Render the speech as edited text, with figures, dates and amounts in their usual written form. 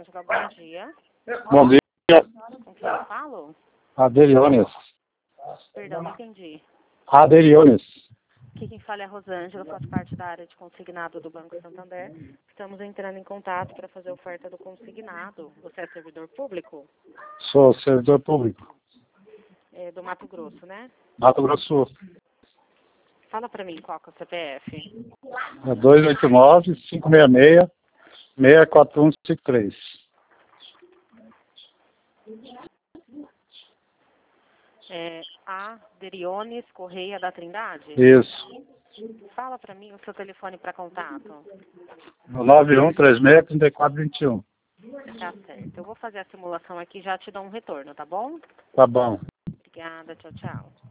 Rosângela, bom dia. Bom dia, Com quem eu falo? Aderiones. Perdão, não entendi. Aderiones. Aqui quem fala é a Rosângela, faço parte da área de consignado do Banco Santander. Estamos entrando em contato para fazer a oferta do consignado. Você é servidor público? Sou servidor público. É do Mato Grosso, né? Mato Grosso do Sul. Fala para mim qual que é o CPF. É 289-566-64153. É Aderiones Correia da Trindade? Isso. Fala para mim o seu telefone para contato. 9136-3421. Tá certo. Eu vou fazer a simulação aqui e já te dou um retorno, tá bom? Tá bom. Obrigada, tchau, tchau.